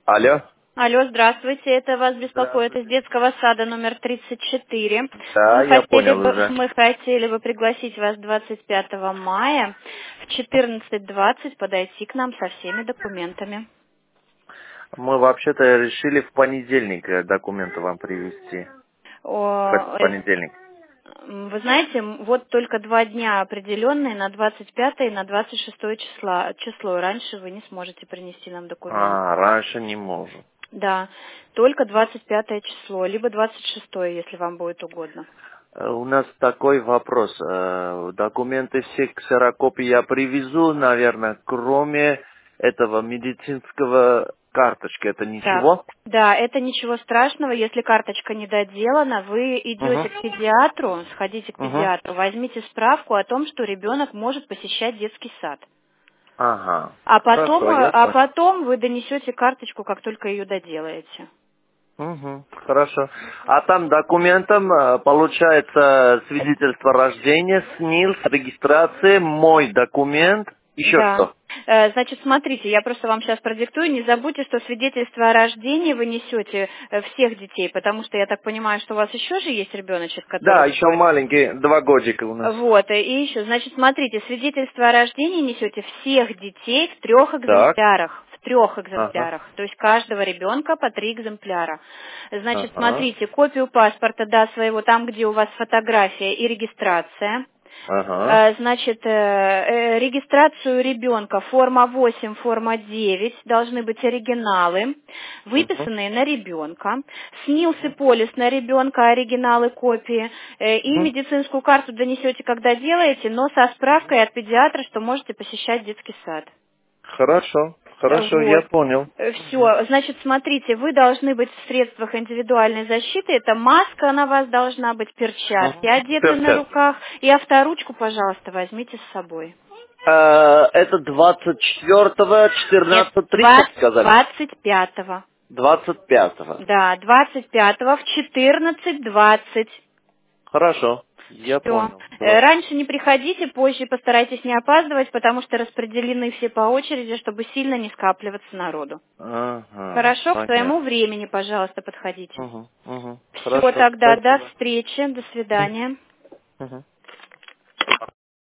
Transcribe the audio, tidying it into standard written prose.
Алло. Алло, здравствуйте. Это вас беспокоит из Здравствуйте. детского сада номер 34. Да, я понял уже. Мы хотели бы пригласить вас 25 мая в 14:20 подойти к нам со всеми документами. Мы вообще-то решили в понедельник документы вам привезти. Хоть в понедельник. Вы знаете, вот только 2 дня определенные на 25 и на 26 число. Раньше вы не сможете принести нам документы. Раньше не можем. Да, только 25 число, либо 26, если вам будет угодно. У нас такой вопрос. Документы все ксерокопии я привезу, наверное, кроме этого медицинского карточки. Это Так, ничего? да, это ничего страшного, если карточка не доделана, вы идете Угу. к педиатру, сходите к Угу. педиатру, возьмите справку о том, что ребенок может посещать детский сад. Ага. А потом, Хорошо, я а понял. потом вы донесете карточку, как только ее доделаете. Угу, хорошо. А там документом получается свидетельство рождения, СНИЛС, регистрация, мой документ, еще Да. что? Значит, смотрите, я просто вам сейчас продиктую. Не забудьте, что свидетельство о рождении вы несете всех детей, потому что я так понимаю, что у вас еще же есть ребеночек, который Да, еще входит. маленький, 2 годика у нас. Вот, и еще, значит, смотрите, свидетельство о рождении несете всех детей в 3 Так. экземплярах. В 3 Ага. экземплярах. То есть каждого ребенка по 3 экземпляра. Значит, Ага. смотрите, копию паспорта, да, своего, там, где у вас фотография и регистрация. Ага. Значит, регистрацию ребенка, форма 8, форма 9, должны быть оригиналы, Угу. выписанные на ребенка, СНИЛС и полис на ребенка, оригиналы, копии, и Угу. медицинскую карту донесете, когда делаете, но со справкой от педиатра, что можете посещать детский сад. Хорошо. Хорошо, я Вот. понял. Все. Значит, смотрите, вы должны быть в средствах индивидуальной защиты. Это маска на вас должна быть, перчатки Угу. одеты на Перчатки. руках. И авторучку, пожалуйста, возьмите с собой. Это 24-го, Нет, 14:30 сказали? 25-го. 25-го. Да, 25-го в 14:20. Хорошо. Я Все. понял. Раньше не приходите, позже постарайтесь не опаздывать, потому что распределены все по очереди, чтобы сильно не скапливаться народу. Ага, Хорошо, к своему понятно. времени, пожалуйста, подходите. Угу, угу. Все, Хорошо, тогда до спасибо. встречи, до свидания. Угу.